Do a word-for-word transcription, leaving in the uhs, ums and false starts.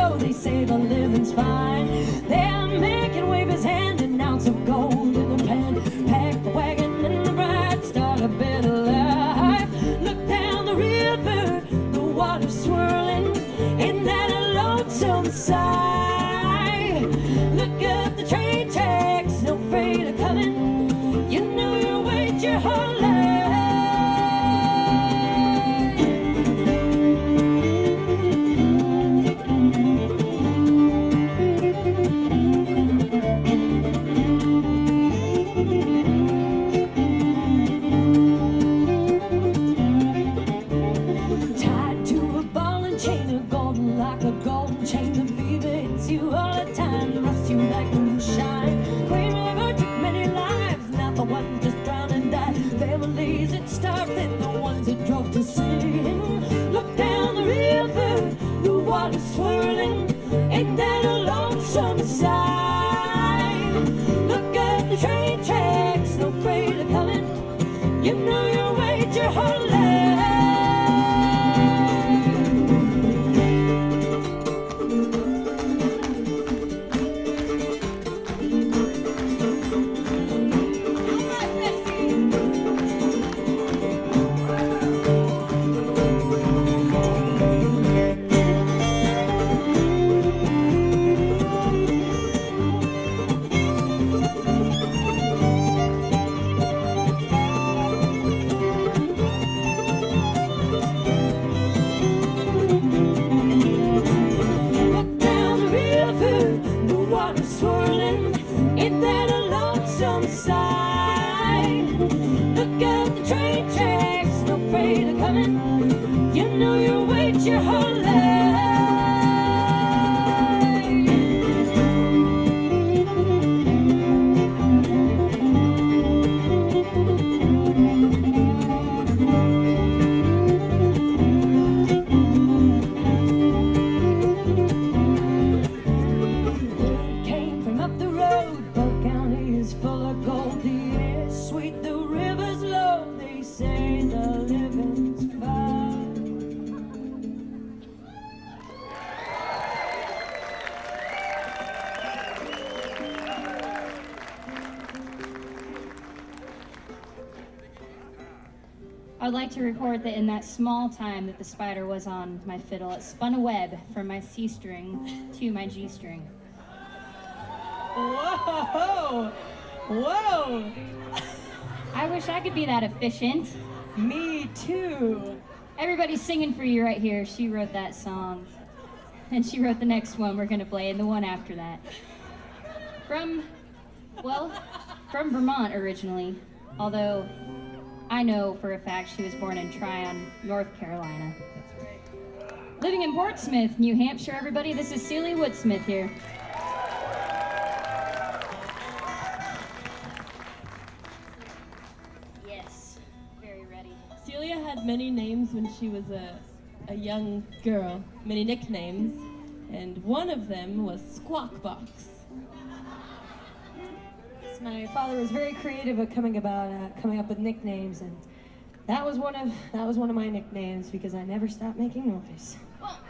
slow, they say the living's fine. They're making waivers, handing ounce of gold in the pen. Pack the wagon and the bride, start a better life. Look down the river, the water's swirling, ain't that a lonesome sight? Look up the train tracks, no freight are coming, you know you wait your whole life. Tied to a ball and chain of golden, like a golden chain. The fever hits you all the time, rusts you like moonshine. Green River took many lives, not the one just drowned and died. Families that starved and the ones that drove to sin. Look down the river, the water's swirling, ain't that a lonesome sight? Look at the train tracks, no freight are coming, you know you wait your whole life. Look down the river, the water's swirling, ain't that a lonesome sight? Look at the train tracks, no freight are coming, you know you wait your whole life. Came from up the road, Polk County is full of gold. The air's sweet, the river's low, they say the living's fine. I would like to report that in that small time that the spider was on my fiddle, it spun a web from my C string to my G string. Whoa! Whoa! I wish I could be that efficient. Me too. Everybody's singing for you right here. She wrote that song. And she wrote the next one we're gonna play and the one after that. From, well, from Vermont originally, although I know for a fact she was born in Tryon, North Carolina. Living in Portsmouth, New Hampshire, everybody, this is Celia Woodsmith here. Yes, very ready. Celia had many names when she was a, a young girl, many nicknames, and one of them was Squawk Box. My father was very creative at coming about uh, coming up with nicknames, and that was one of that was one of my nicknames because I never stopped making noise. One,